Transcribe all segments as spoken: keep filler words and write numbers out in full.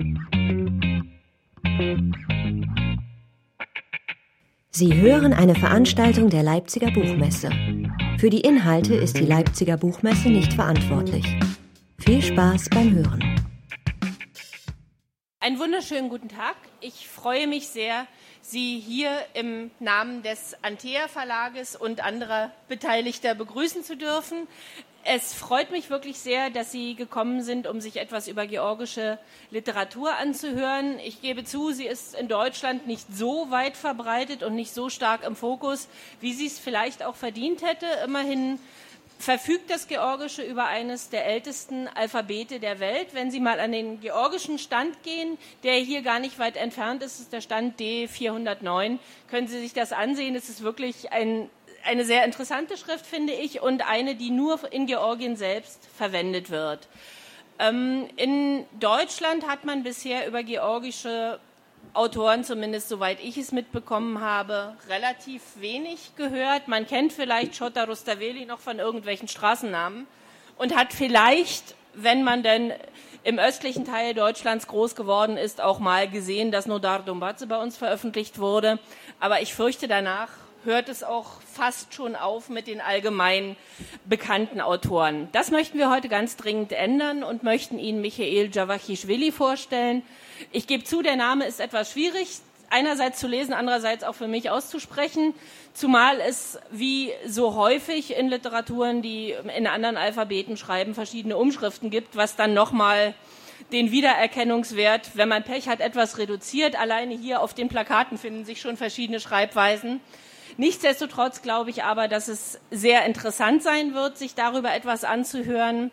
Sie hören eine Veranstaltung der Leipziger Buchmesse. Für die Inhalte ist die Leipziger Buchmesse nicht verantwortlich. Viel Spaß beim Hören. Einen wunderschönen guten Tag. Ich freue mich sehr, Sie hier im Namen des Antea Verlages und anderer Beteiligter begrüßen zu dürfen. Es freut mich wirklich sehr, dass Sie gekommen sind, um sich etwas über georgische Literatur anzuhören. Ich gebe zu, sie ist in Deutschland nicht so weit verbreitet und nicht so stark im Fokus, wie sie es vielleicht auch verdient hätte. Immerhin verfügt das Georgische über eines der ältesten Alphabete der Welt. Wenn Sie mal an den georgischen Stand gehen, der hier gar nicht weit entfernt ist, ist der Stand D vierhundertneun, können Sie sich das ansehen. Es ist wirklich ein Eine sehr interessante Schrift, finde ich, und eine, die nur in Georgien selbst verwendet wird. Ähm, in Deutschland hat man bisher über georgische Autoren, zumindest soweit ich es mitbekommen habe, relativ wenig gehört. Man kennt vielleicht Shota Rustaveli noch von irgendwelchen Straßennamen und hat vielleicht, wenn man denn im östlichen Teil Deutschlands groß geworden ist, auch mal gesehen, dass Nodar Dombadze bei uns veröffentlicht wurde. Aber ich fürchte, danach hört es auch fast schon auf mit den allgemein bekannten Autoren. Das möchten wir heute ganz dringend ändern und möchten Ihnen Michail Javakhichvili vorstellen. Ich gebe zu, der Name ist etwas schwierig, einerseits zu lesen, andererseits auch für mich auszusprechen, zumal es wie so häufig in Literaturen, die in anderen Alphabeten schreiben, verschiedene Umschriften gibt, was dann nochmal den Wiedererkennungswert, wenn man Pech hat, etwas reduziert. Alleine hier auf den Plakaten finden sich schon verschiedene Schreibweisen. Nichtsdestotrotz glaube ich aber, dass es sehr interessant sein wird, sich darüber etwas anzuhören.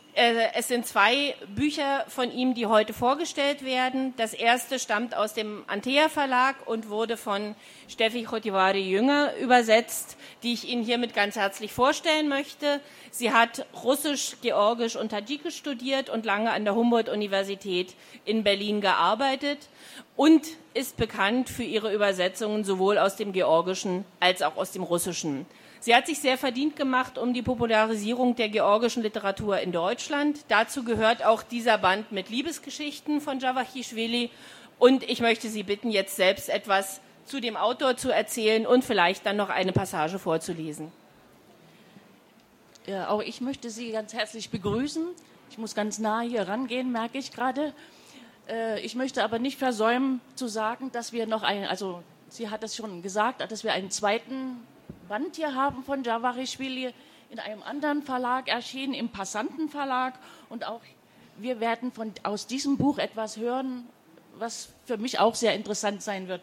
Es sind zwei Bücher von ihm, die heute vorgestellt werden. Das erste stammt aus dem Antea Verlag und wurde von Steffi Chotivari-Jünger übersetzt, die ich Ihnen hiermit ganz herzlich vorstellen möchte. Sie hat Russisch, Georgisch und Tadschikisch studiert und lange an der Humboldt-Universität in Berlin gearbeitet und ist bekannt für ihre Übersetzungen sowohl aus dem Georgischen als auch aus dem Russischen. Sie hat sich sehr verdient gemacht um die Popularisierung der georgischen Literatur in Deutschland. Dazu gehört auch dieser Band mit Liebesgeschichten von Javakhichvili. Und ich möchte Sie bitten, jetzt selbst etwas zu dem Autor zu erzählen und vielleicht dann noch eine Passage vorzulesen. Ja, auch ich möchte Sie ganz herzlich begrüßen. Ich muss ganz nah hier rangehen, merke ich gerade. Äh, ich möchte aber nicht versäumen zu sagen, dass wir noch einen, also sie hat es schon gesagt, dass wir einen zweiten Band hier haben von Javakhichvili in einem anderen Verlag erschienen, im Passanten-Verlag. Und auch wir werden von, aus diesem Buch etwas hören, was für mich auch sehr interessant sein wird.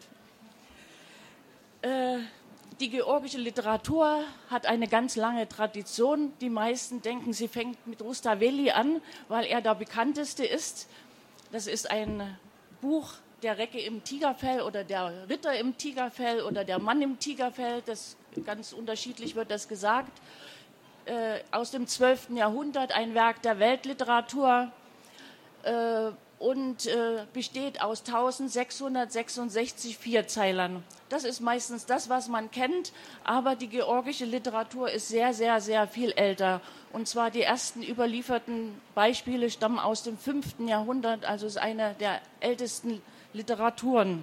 Äh, die georgische Literatur hat eine ganz lange Tradition. Die meisten denken, sie fängt mit Rustaveli an, weil er der bekannteste ist. Das ist ein Buch, der Recke im Tigerfell oder der Ritter im Tigerfell oder der Mann im Tigerfell, das ganz unterschiedlich wird das gesagt, äh, aus dem zwölften Jahrhundert, ein Werk der Weltliteratur äh, und äh, besteht aus eintausendsechshundertsechsundsechzig Vierzeilern. Das ist meistens das, was man kennt, aber die georgische Literatur ist sehr, sehr, sehr viel älter. Und zwar die ersten überlieferten Beispiele stammen aus dem fünften Jahrhundert, also ist eine der ältesten Literaturen.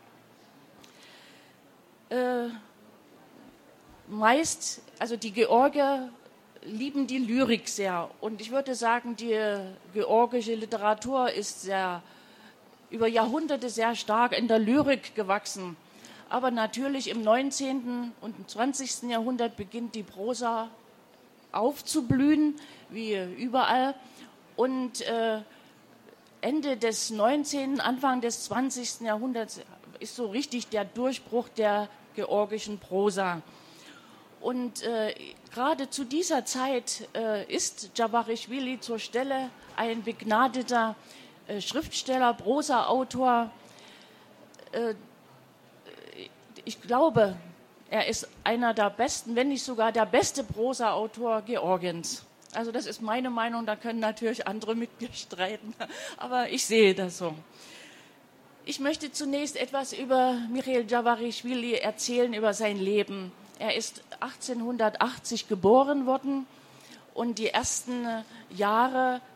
Äh, meist, also die Georgier lieben die Lyrik sehr. Und ich würde sagen, die georgische Literatur ist sehr, über Jahrhunderte sehr stark in der Lyrik gewachsen. Aber natürlich im neunzehnten und zwanzigsten Jahrhundert beginnt die Prosa aufzublühen, wie überall. Und äh, Ende des neunzehnten, Anfang des zwanzigsten Jahrhunderts ist so richtig der Durchbruch der georgischen Prosa. Und äh, gerade zu dieser Zeit äh, ist Javakhichvili zur Stelle ein begnadeter äh, Schriftsteller, Prosa-Autor. Äh, ich glaube, er ist einer der besten, wenn nicht sogar der beste Prosa-Autor Georgiens. Also das ist meine Meinung, da können natürlich andere mit mir streiten, aber ich sehe das so. Ich möchte zunächst etwas über Michail Javakhichvili erzählen, über sein Leben. Er ist achtzehnhundertachtzig geboren worden und die ersten Jahre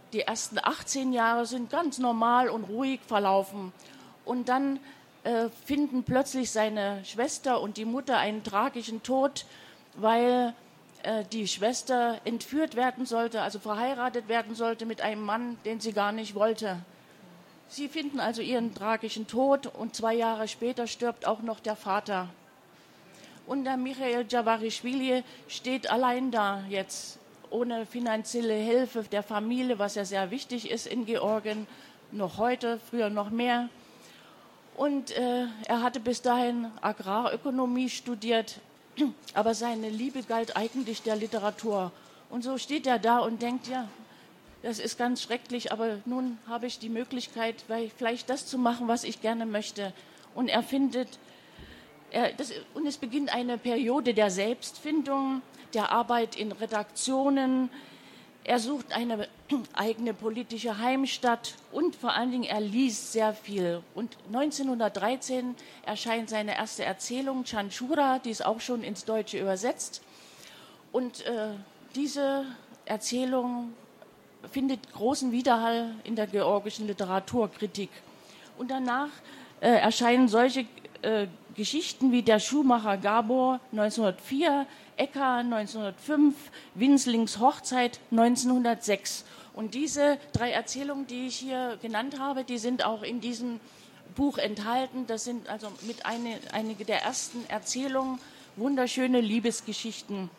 die ersten achtzehn Jahre sind ganz normal und ruhig verlaufen. Und dann äh, finden plötzlich seine Schwester und die Mutter einen tragischen Tod, weil äh, die Schwester entführt werden sollte, also verheiratet werden sollte mit einem Mann, den sie gar nicht wollte. Sie finden also ihren tragischen Tod und zwei Jahre später stirbt auch noch der Vater. Und der Michail Djawarischwili steht allein da jetzt, ohne finanzielle Hilfe der Familie, was ja sehr wichtig ist in Georgien, noch heute, früher noch mehr. Und äh, er hatte bis dahin Agrarökonomie studiert, aber seine Liebe galt eigentlich der Literatur. Und so steht er da und denkt, ja, das ist ganz schrecklich, aber nun habe ich die Möglichkeit, vielleicht das zu machen, was ich gerne möchte. Und er findet, er, das, und es beginnt eine Periode der Selbstfindung, der Arbeit in Redaktionen. Er sucht eine eigene politische Heimstatt und vor allen Dingen, er liest sehr viel. Und neunzehnhundertdreizehn erscheint seine erste Erzählung, Chanchura, die ist auch schon ins Deutsche übersetzt. Und äh, diese Erzählung findet großen Widerhall in der georgischen Literaturkritik. Und danach äh, erscheinen solche äh, Geschichten wie Der Schuhmacher Gabor neunzehnhundertvier, Ecker neunzehnhundertfünf, Winslings Hochzeit neunzehnhundertsechs. Und diese drei Erzählungen, die ich hier genannt habe, die sind auch in diesem Buch enthalten. Das sind also mit eine, einige der ersten Erzählungen, wunderschöne Liebesgeschichten.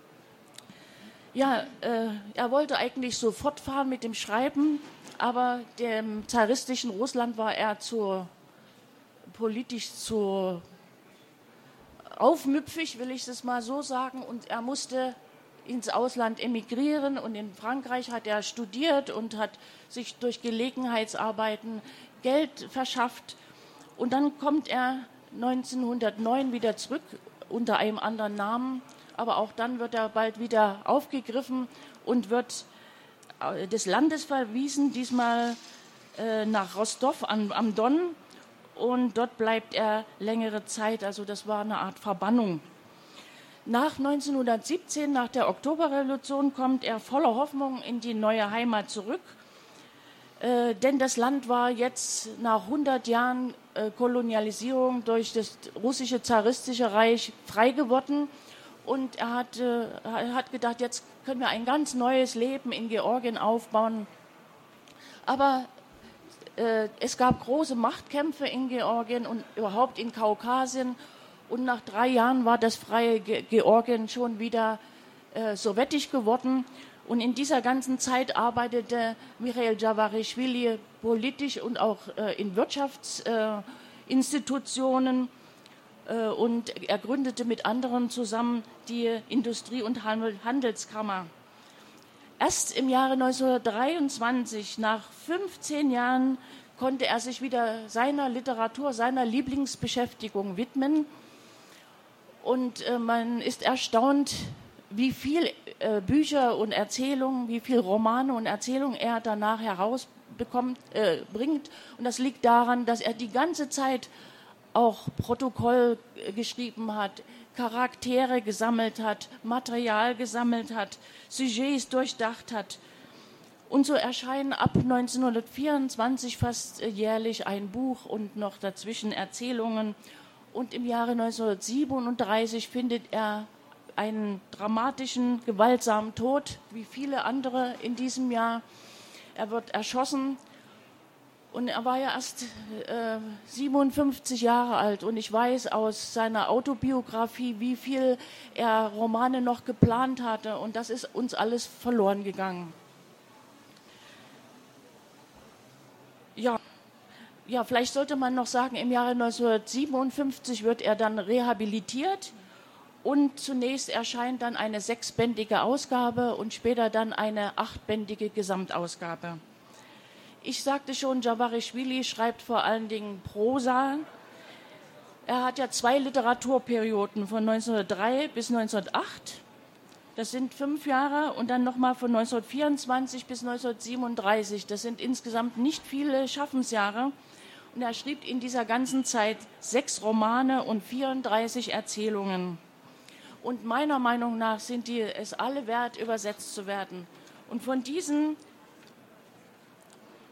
Ja, äh, er wollte eigentlich so fortfahren mit dem Schreiben, aber dem zaristischen Russland war er zu politisch zu aufmüpfig, will ich es mal so sagen, und er musste ins Ausland emigrieren und in Frankreich hat er studiert und hat sich durch Gelegenheitsarbeiten Geld verschafft und dann kommt er neunzehnhundertneun wieder zurück unter einem anderen Namen. Aber auch dann wird er bald wieder aufgegriffen und wird des Landes verwiesen, diesmal äh, nach Rostov am, am Don. Und dort bleibt er längere Zeit, also das war eine Art Verbannung. Nach neunzehnhundertsiebzehn, nach der Oktoberrevolution, kommt er voller Hoffnung in die neue Heimat zurück. Äh, denn das Land war jetzt nach hundert Jahren äh, Kolonialisierung durch das russische zaristische Reich frei geworden. Und er hat, äh, er hat gedacht, jetzt können wir ein ganz neues Leben in Georgien aufbauen. Aber äh, es gab große Machtkämpfe in Georgien und überhaupt in Kaukasien. Und nach drei Jahren war das freie Ge- Georgien schon wieder äh, sowjetisch geworden. Und in dieser ganzen Zeit arbeitete Michail Djawarischwili politisch und auch äh, in Wirtschaftsinstitutionen. Äh, Und er gründete mit anderen zusammen die Industrie- und Handelskammer. Erst im Jahre neunzehnhundertdreiundzwanzig, nach fünfzehn Jahren, konnte er sich wieder seiner Literatur, seiner Lieblingsbeschäftigung widmen. Und äh, man ist erstaunt, wie viel äh, Bücher und Erzählungen, wie viel Romane und Erzählungen er danach herausbekommt, äh, bringt. Und das liegt daran, dass er die ganze Zeit auch Protokoll geschrieben hat, Charaktere gesammelt hat, Material gesammelt hat, Sujets durchdacht hat. Und so erscheinen ab neunzehnhundertvierundzwanzig fast jährlich ein Buch und noch dazwischen Erzählungen. Und im Jahre neunzehnhundertsiebenunddreißig findet er einen dramatischen, gewaltsamen Tod, wie viele andere in diesem Jahr. Er wird erschossen. Und er war ja erst äh, siebenundfünfzig Jahre alt und ich weiß aus seiner Autobiografie, wie viel er Romane noch geplant hatte und das ist uns alles verloren gegangen. Ja, ja, vielleicht sollte man noch sagen, im Jahre neunzehnhundertsiebenundfünfzig wird er dann rehabilitiert und zunächst erscheint dann eine sechsbändige Ausgabe und später dann eine achtbändige Gesamtausgabe. Ich sagte schon, Djawarischwili schreibt vor allen Dingen Prosa. Er hat ja zwei Literaturperioden von neunzehnhundertdrei bis neunzehnhundertacht. Das sind fünf Jahre und dann nochmal von neunzehnhundertvierundzwanzig bis neunzehnhundertsiebenunddreißig. Das sind insgesamt nicht viele Schaffensjahre. Und er schrieb in dieser ganzen Zeit sechs Romane und vierunddreißig Erzählungen. Und meiner Meinung nach sind die es alle wert, übersetzt zu werden. Und von diesen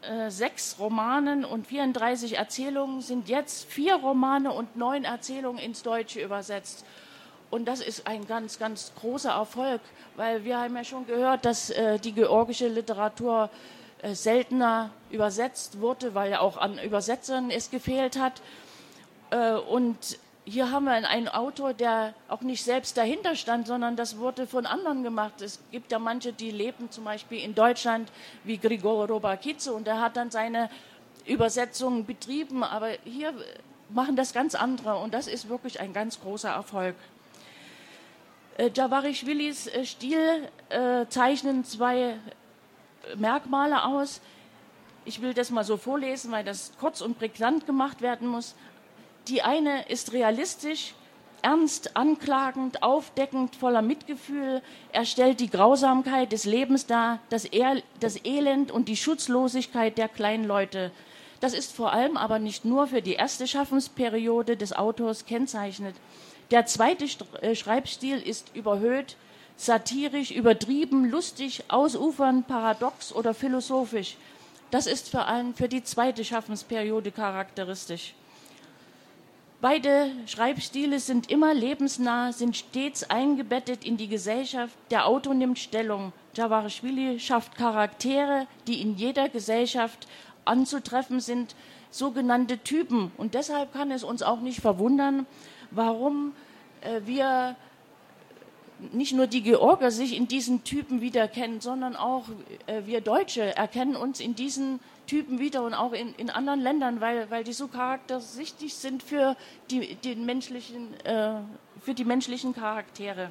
äh, sechs Romanen und vierunddreißig Erzählungen sind jetzt vier Romane und neun Erzählungen ins Deutsche übersetzt. Und das ist ein ganz, ganz großer Erfolg, weil wir haben ja schon gehört, dass äh, die georgische Literatur äh, seltener übersetzt wurde, weil ja auch an Übersetzern es gefehlt hat. Äh, und hier haben wir einen Autor, der auch nicht selbst dahinter stand, sondern das wurde von anderen gemacht. Es gibt ja manche, die leben zum Beispiel in Deutschland, wie Grigor Robakidze, und der hat dann seine Übersetzungen betrieben, aber hier machen das ganz andere und das ist wirklich ein ganz großer Erfolg. Äh, Djawarischwilis äh, Stil äh, zeichnen zwei Merkmale aus. Ich will das mal so vorlesen, weil das kurz und prägnant gemacht werden muss. Die eine ist realistisch, ernst, anklagend, aufdeckend, voller Mitgefühl. Er stellt die Grausamkeit des Lebens dar, das, er, das Elend und die Schutzlosigkeit der kleinen Leute. Das ist vor allem aber nicht nur für die erste Schaffensperiode des Autors kennzeichnend. Der zweite Schreibstil ist überhöht, satirisch, übertrieben, lustig, ausufernd, paradox oder philosophisch. Das ist vor allem für die zweite Schaffensperiode charakteristisch. Beide Schreibstile sind immer lebensnah, sind stets eingebettet in die Gesellschaft. Der Autor nimmt Stellung. Djawarischwili schafft Charaktere, die in jeder Gesellschaft anzutreffen sind, sogenannte Typen. Und deshalb kann es uns auch nicht verwundern, warum äh, wir nicht nur die Georger sich in diesen Typen wiedererkennen, sondern auch äh, wir Deutsche erkennen uns in diesen Typen wieder und auch in, in anderen Ländern, weil, weil die so charakteristisch sind für die, den menschlichen, äh, für die menschlichen Charaktere.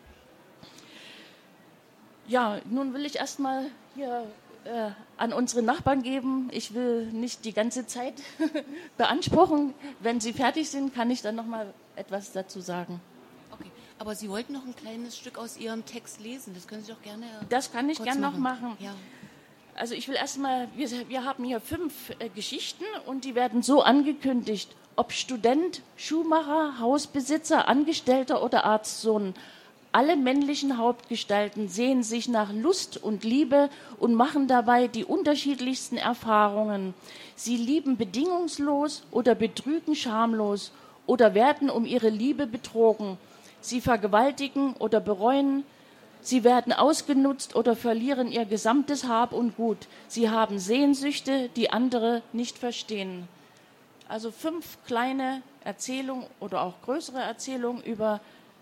Ja, nun will ich erstmal hier äh, an unsere Nachbarn geben. Ich will nicht die ganze Zeit beanspruchen. Wenn Sie fertig sind, kann ich dann noch mal etwas dazu sagen. Okay, aber Sie wollten noch ein kleines Stück aus Ihrem Text lesen. Das können Sie doch gerne. Das kann ich gerne noch machen. Ja. Also ich will erstmal, wir, wir haben hier fünf äh, Geschichten und die werden so angekündigt. Ob Student, Schuhmacher, Hausbesitzer, Angestellter oder Arztsohn. Alle männlichen Hauptgestalten sehen sich nach Lust und Liebe und machen dabei die unterschiedlichsten Erfahrungen. Sie lieben bedingungslos oder betrügen schamlos oder werden um ihre Liebe betrogen. Sie vergewaltigen oder bereuen. Sie werden ausgenutzt oder verlieren ihr gesamtes Hab und Gut. Sie haben Sehnsüchte, die andere nicht verstehen. Also fünf kleine Erzählungen oder auch größere Erzählungen über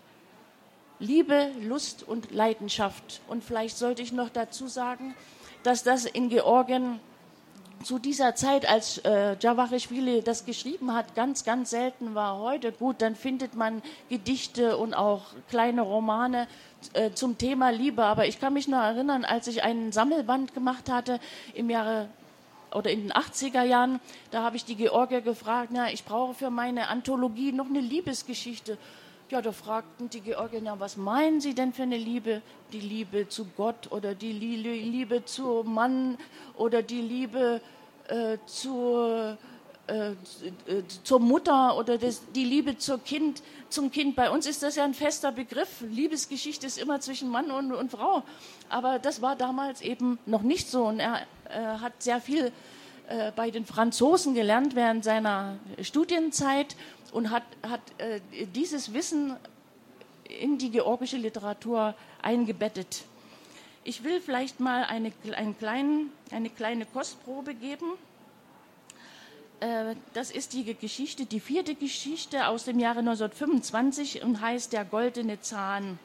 Liebe, Lust und Leidenschaft. Und vielleicht sollte ich noch dazu sagen, dass das in Georgien zu dieser Zeit, als äh, Djawarischwili das geschrieben hat, ganz, ganz selten war. Heute, gut, dann findet man Gedichte und auch kleine Romane äh, zum Thema Liebe. Aber ich kann mich noch erinnern, als ich einen Sammelband gemacht hatte im Jahre oder in den achtziger Jahren, da habe ich die Georgier gefragt, na, ich brauche für meine Anthologie noch eine Liebesgeschichte. Ja, da fragten die Georgier, ja, was meinen Sie denn für eine Liebe? Die Liebe zu Gott oder die Liebe zum Mann oder die Liebe äh, zur, äh, zur Mutter oder das, die Liebe zur Kind, zum Kind. Bei uns ist das ja ein fester Begriff. Liebesgeschichte ist immer zwischen Mann und, und Frau. Aber das war damals eben noch nicht so. Und er äh, hat sehr viel äh, bei den Franzosen gelernt während seiner Studienzeit und hat, hat äh, dieses Wissen in die georgische Literatur eingebettet. Ich will vielleicht mal eine, einen kleinen, eine kleine Kostprobe geben. Äh, das ist die Geschichte, die vierte Geschichte aus dem Jahre neunzehnhundertfünfundzwanzig und heißt Der goldene Zahn.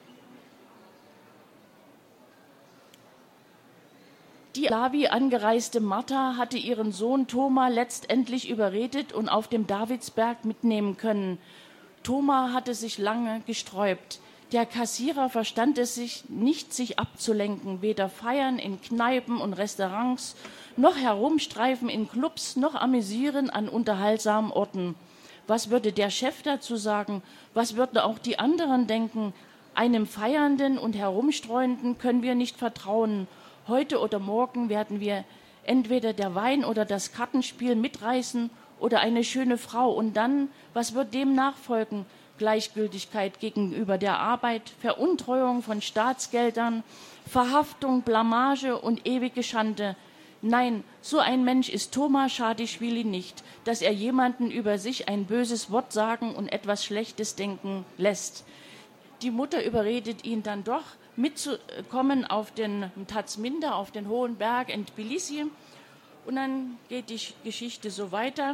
Die Lavi angereiste Martha hatte ihren Sohn Thoma letztendlich überredet und auf dem Davidsberg mitnehmen können. Thoma hatte sich lange gesträubt. Der Kassierer verstand es sich nicht, sich abzulenken, weder feiern in Kneipen und Restaurants, noch herumstreifen in Clubs, noch amüsieren an unterhaltsamen Orten. Was würde der Chef dazu sagen? Was würden auch die anderen denken? Einem Feiernden und Herumstreuenden können wir nicht vertrauen. Heute oder morgen werden wir entweder der Wein oder das Kartenspiel mitreißen oder eine schöne Frau. Und dann, was wird dem nachfolgen? Gleichgültigkeit gegenüber der Arbeit, Veruntreuung von Staatsgeldern, Verhaftung, Blamage und ewige Schande. Nein, so ein Mensch ist Thoma Schadischwili nicht, dass er jemanden über sich ein böses Wort sagen und etwas Schlechtes denken lässt. Die Mutter überredet ihn dann doch, mitzukommen auf den Tazminda, auf den hohen Berg in Tbilisi. Und dann geht die Geschichte so weiter.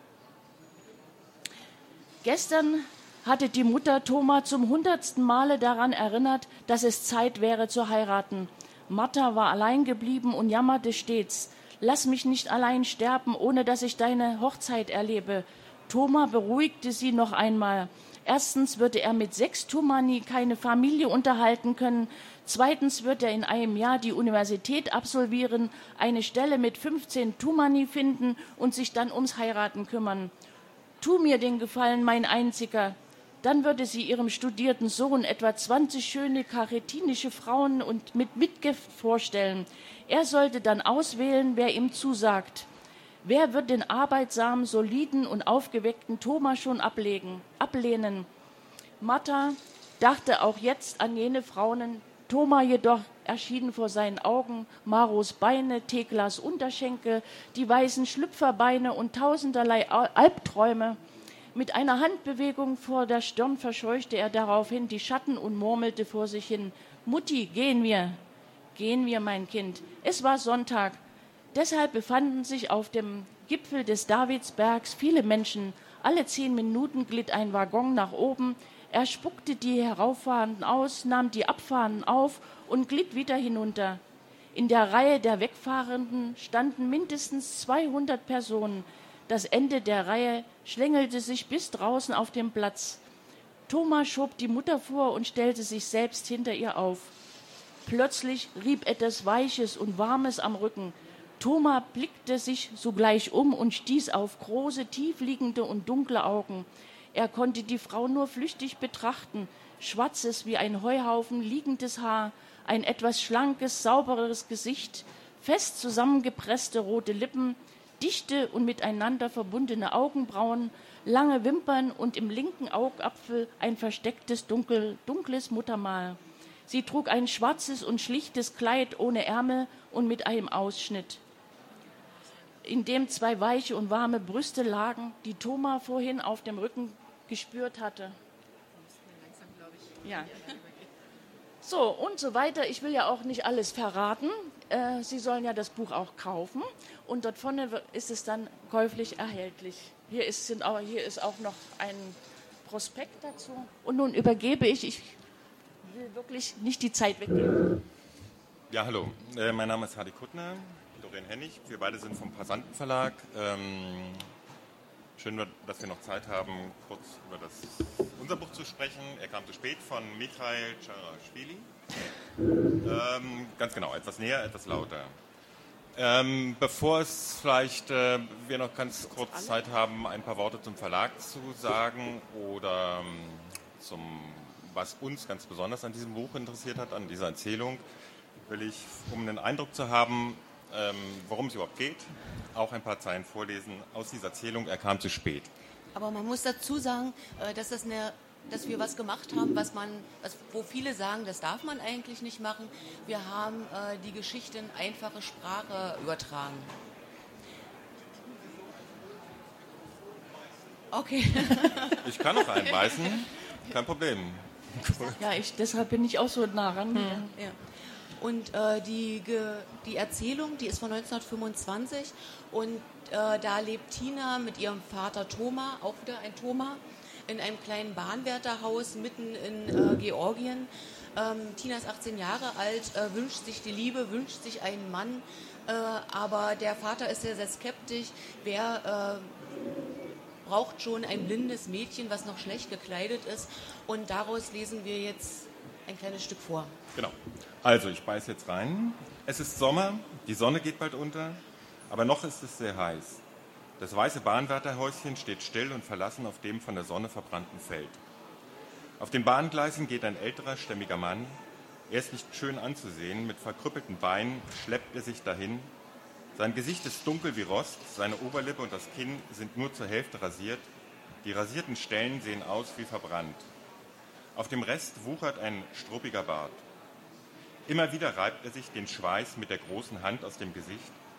Gestern hatte die Mutter Thoma zum hundertsten Male daran erinnert, dass es Zeit wäre zu heiraten. Martha war allein geblieben und jammerte stets. Lass mich nicht allein sterben, ohne dass ich deine Hochzeit erlebe. Thoma beruhigte sie noch einmal. Erstens würde er mit sechs Tumani keine Familie unterhalten können. Zweitens wird er in einem Jahr die Universität absolvieren, eine Stelle mit fünfzehn Tumani finden und sich dann ums Heiraten kümmern. Tu mir den Gefallen, mein Einziger. Dann würde sie ihrem studierten Sohn etwa zwanzig schöne karetinische Frauen und mit Mitgift vorstellen. Er sollte dann auswählen, wer ihm zusagt. Wer wird den arbeitsamen, soliden und aufgeweckten Thoma schon ablegen, ablehnen? Martha dachte auch jetzt an jene Frauen. Thoma jedoch erschien vor seinen Augen Maros Beine, Theklas Unterschenkel, die weißen Schlüpferbeine und tausenderlei Albträume. Mit einer Handbewegung vor der Stirn verscheuchte er daraufhin die Schatten und murmelte vor sich hin: Mutti, gehen wir, gehen wir, mein Kind. Es war Sonntag. Deshalb befanden sich auf dem Gipfel des Davidsbergs viele Menschen. Alle zehn Minuten glitt ein Waggon nach oben. Er spuckte die Herauffahrenden aus, nahm die Abfahrenden auf und glitt wieder hinunter. In der Reihe der Wegfahrenden standen mindestens zweihundert Personen. Das Ende der Reihe schlängelte sich bis draußen auf dem Platz. Thoma schob die Mutter vor und stellte sich selbst hinter ihr auf. Plötzlich rieb etwas Weiches und Warmes am Rücken. Thoma blickte sich sogleich um und stieß auf große, tiefliegende und dunkle Augen. Er konnte die Frau nur flüchtig betrachten. Schwarzes wie ein Heuhaufen liegendes Haar, ein etwas schlankes, saubereres Gesicht, fest zusammengepresste rote Lippen, dichte und miteinander verbundene Augenbrauen, lange Wimpern und im linken Augapfel ein verstecktes, dunkel, dunkles Muttermal. Sie trug ein schwarzes und schlichtes Kleid ohne Ärmel und mit einem Ausschnitt, in dem zwei weiche und warme Brüste lagen, die Thoma vorhin auf dem Rücken gespürt hatte. Ja. So, und so weiter. Ich will ja auch nicht alles verraten. Äh, Sie sollen ja das Buch auch kaufen. Und dort vorne ist es dann käuflich erhältlich. Hier ist, sind auch, hier ist auch noch ein Prospekt dazu. Und nun übergebe ich, ich will wirklich nicht die Zeit weggeben. Ja, hallo. Äh, mein Name ist Hardy Kuttner, Doreen Hennig. Wir beide sind vom Passanten Verlag. Ähm, schön, dass wir noch Zeit haben, kurz über das, unser Buch zu sprechen. Er kam zu spät von Michail Tscharaschwili. Ähm, ganz genau, etwas näher, etwas lauter. Ähm, bevor es vielleicht äh, wir noch ganz kurz Zeit haben, ein paar Worte zum Verlag zu sagen oder ähm, zum, was uns ganz besonders an diesem Buch interessiert hat, an dieser Erzählung, will ich, um einen Eindruck zu haben, ähm, worum es überhaupt geht, auch ein paar Zeilen vorlesen aus dieser Erzählung. Er kam zu spät. Aber man muss dazu sagen, äh, dass das eine dass wir was gemacht haben, was man, was, wo viele sagen, das darf man eigentlich nicht machen. Wir haben äh, die Geschichte in einfache Sprache übertragen. Okay. Ich kann noch einbeißen, kein Problem. Ja, ich, deshalb bin ich auch so nah ran. Hm. Ja. Und äh, die, die Erzählung, die ist von neunzehnhundertfünfundzwanzig und äh, da lebt Tina mit ihrem Vater Thoma, auch wieder ein Thoma, in einem kleinen Bahnwärterhaus mitten in äh, Georgien. Ähm, Tina ist achtzehn Jahre alt, äh, wünscht sich die Liebe, wünscht sich einen Mann, äh, aber der Vater ist sehr, sehr skeptisch. Wer äh, braucht schon ein blindes Mädchen, was noch schlecht gekleidet ist? Und daraus lesen wir jetzt ein kleines Stück vor. Genau. Also, ich beiß jetzt rein. Es ist Sommer, die Sonne geht bald unter, aber noch ist es sehr heiß. Das weiße Bahnwärterhäuschen steht still und verlassen auf dem von der Sonne verbrannten Feld. Auf den Bahngleisen geht ein älterer, stämmiger Mann. Er ist nicht schön anzusehen, mit verkrüppelten Beinen schleppt er sich dahin. Sein Gesicht ist dunkel wie Rost, seine Oberlippe und das Kinn sind nur zur Hälfte rasiert. Die rasierten Stellen sehen aus wie verbrannt. Auf dem Rest wuchert ein struppiger Bart. Immer wieder reibt er sich den Schweiß mit der großen Hand aus dem Gesicht.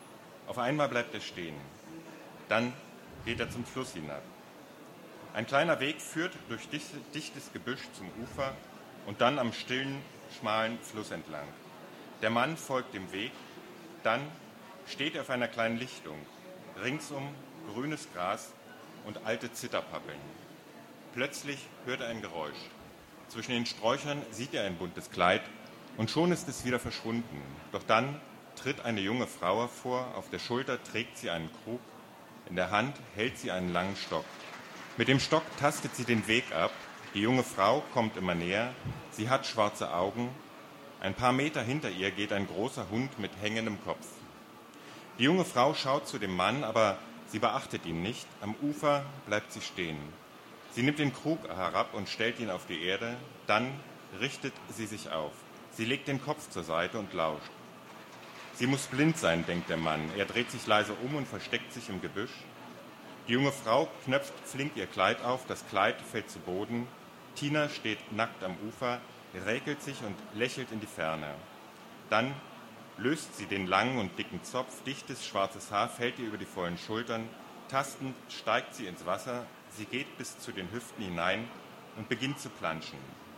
Auf einmal bleibt er stehen. Dann geht er zum Fluss hinab. Ein kleiner Weg führt durch dichtes Gebüsch zum Ufer und dann am stillen, schmalen Fluss entlang. Der Mann folgt dem Weg, dann steht er auf einer kleinen Lichtung. Ringsum grünes Gras und alte Zitterpappeln. Plötzlich hört er ein Geräusch. Zwischen den Sträuchern sieht er ein buntes Kleid und schon ist es wieder verschwunden. Doch dann tritt eine junge Frau hervor, auf der Schulter trägt sie einen Krug, in der Hand hält sie einen langen Stock. Mit dem Stock tastet sie den Weg ab. Die junge Frau kommt immer näher, sie hat schwarze Augen. Ein paar Meter hinter ihr geht ein großer Hund mit hängendem Kopf. Die junge Frau schaut zu dem Mann, aber sie beachtet ihn nicht. Am Ufer bleibt sie stehen. Sie nimmt den Krug herab und stellt ihn auf die Erde. Dann richtet sie sich auf. Sie legt den Kopf zur Seite und lauscht. Sie muss blind sein, denkt der Mann. Er dreht sich leise um und versteckt sich im Gebüsch. Die junge Frau knöpft flink ihr Kleid auf. Das Kleid fällt zu Boden. Tina steht nackt am Ufer, räkelt sich und lächelt in die Ferne. Dann löst sie den langen und dicken Zopf. Dichtes schwarzes Haar fällt ihr über die vollen Schultern. Tastend steigt sie ins Wasser. Sie geht bis zu den Hüften hinein und beginnt zu planschen.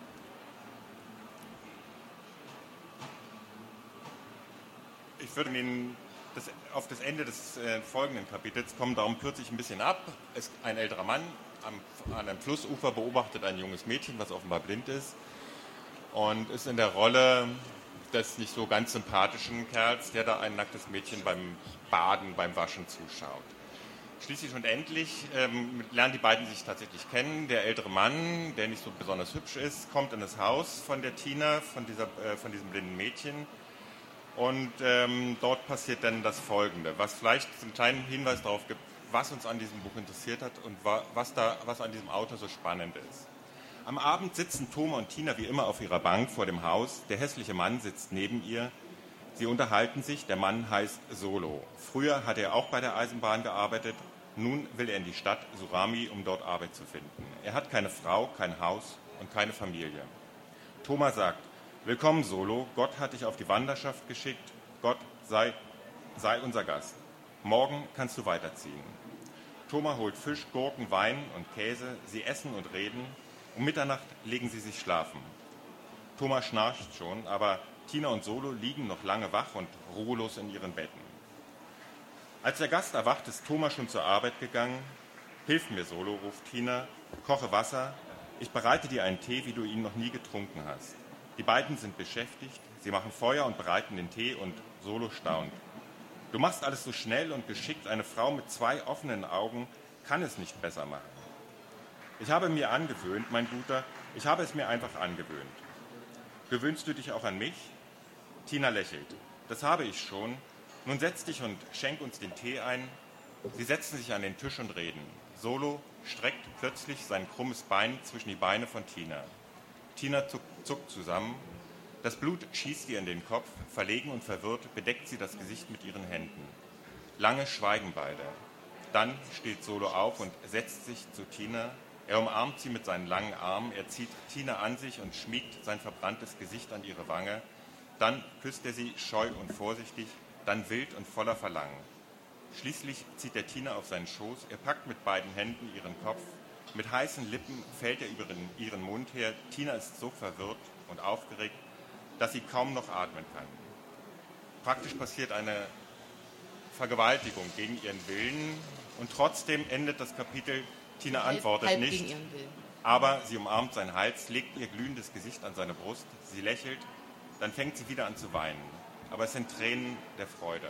Ich würde den, das, auf das Ende des äh, folgenden Kapitels kommen, darum kürze ich ein bisschen ab. Es, ein älterer Mann am, an einem Flussufer beobachtet ein junges Mädchen, was offenbar blind ist, und ist in der Rolle des nicht so ganz sympathischen Kerls, der da ein nacktes Mädchen beim Baden, beim Waschen zuschaut. Schließlich und endlich ähm, lernen die beiden sich tatsächlich kennen. Der ältere Mann, der nicht so besonders hübsch ist, kommt in das Haus von der Tina, von, dieser, äh, von diesem blinden Mädchen. Und ähm, dort passiert dann das Folgende, was vielleicht einen kleinen Hinweis darauf gibt, was uns an diesem Buch interessiert hat und wa- was, da, was an diesem Autor so spannend ist. Am Abend sitzen Toma und Tina wie immer auf ihrer Bank vor dem Haus. Der hässliche Mann sitzt neben ihr. Sie unterhalten sich. Der Mann heißt Solo. Früher hat er auch bei der Eisenbahn gearbeitet. Nun will er in die Stadt Surami, um dort Arbeit zu finden. Er hat keine Frau, kein Haus und keine Familie. Toma sagt: Willkommen, Solo. Gott hat dich auf die Wanderschaft geschickt. Gott sei, sei unser Gast. Morgen kannst du weiterziehen. Toma holt Fisch, Gurken, Wein und Käse. Sie essen und reden. Um Mitternacht legen sie sich schlafen. Toma schnarcht schon, aber Tina und Solo liegen noch lange wach und ruhelos in ihren Betten. Als der Gast erwacht, ist Toma schon zur Arbeit gegangen. Hilf mir, Solo, ruft Tina. Koche Wasser. Ich bereite dir einen Tee, wie du ihn noch nie getrunken hast. Die beiden sind beschäftigt. Sie machen Feuer und bereiten den Tee und Solo staunt. Du machst alles so schnell und geschickt. Eine Frau mit zwei offenen Augen kann es nicht besser machen. Ich habe mir angewöhnt, mein Guter, ich habe es mir einfach angewöhnt. Gewöhnst du dich auch an mich? Tina lächelt. Das habe ich schon. Nun setz dich und schenk uns den Tee ein. Sie setzen sich an den Tisch und reden. Solo streckt plötzlich sein krummes Bein zwischen die Beine von Tina. Tina zuckt, zuckt zusammen. Das Blut schießt ihr in den Kopf. Verlegen und verwirrt bedeckt sie das Gesicht mit ihren Händen. Lange schweigen beide. Dann steht Solo auf und setzt sich zu Tina. Er umarmt sie mit seinen langen Armen. Er zieht Tina an sich und schmiegt sein verbranntes Gesicht an ihre Wange. Dann küsst er sie scheu und vorsichtig, dann wild und voller Verlangen. Schließlich zieht er Tina auf seinen Schoß. Er packt mit beiden Händen ihren Kopf. Mit heißen Lippen fällt er über den, ihren Mund her. Tina ist so verwirrt und aufgeregt, dass sie kaum noch atmen kann. Praktisch passiert eine Vergewaltigung gegen ihren Willen und trotzdem endet das Kapitel. Tina antwortet halb, halb nicht, aber sie umarmt seinen Hals, legt ihr glühendes Gesicht an seine Brust, sie lächelt, dann fängt sie wieder an zu weinen. Aber es sind Tränen der Freude.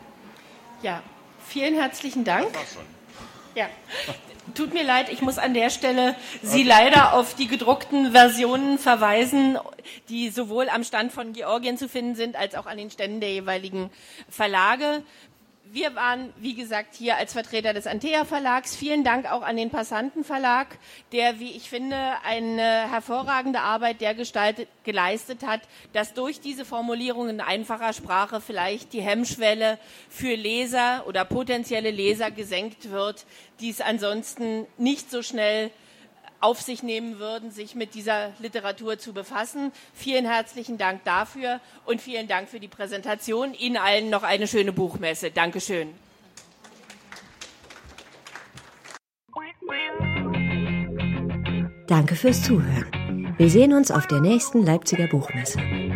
Ja, vielen herzlichen Dank. Das war's schon. Ja, tut mir leid, ich muss an der Stelle Sie leider auf die gedruckten Versionen verweisen, die sowohl am Stand von Georgien zu finden sind, als auch an den Ständen der jeweiligen Verlage. Wir waren, wie gesagt, hier als Vertreter des Antea Verlags. Vielen Dank auch an den Passanten Verlag, der, wie ich finde, eine hervorragende Arbeit der gestaltet, geleistet hat, dass durch diese Formulierung in einfacher Sprache vielleicht die Hemmschwelle für Leser oder potenzielle Leser gesenkt wird, die es ansonsten nicht so schnell auf sich nehmen würden, sich mit dieser Literatur zu befassen. Vielen herzlichen Dank dafür und vielen Dank für die Präsentation. Ihnen allen noch eine schöne Buchmesse. Dankeschön. Danke fürs Zuhören. Wir sehen uns auf der nächsten Leipziger Buchmesse.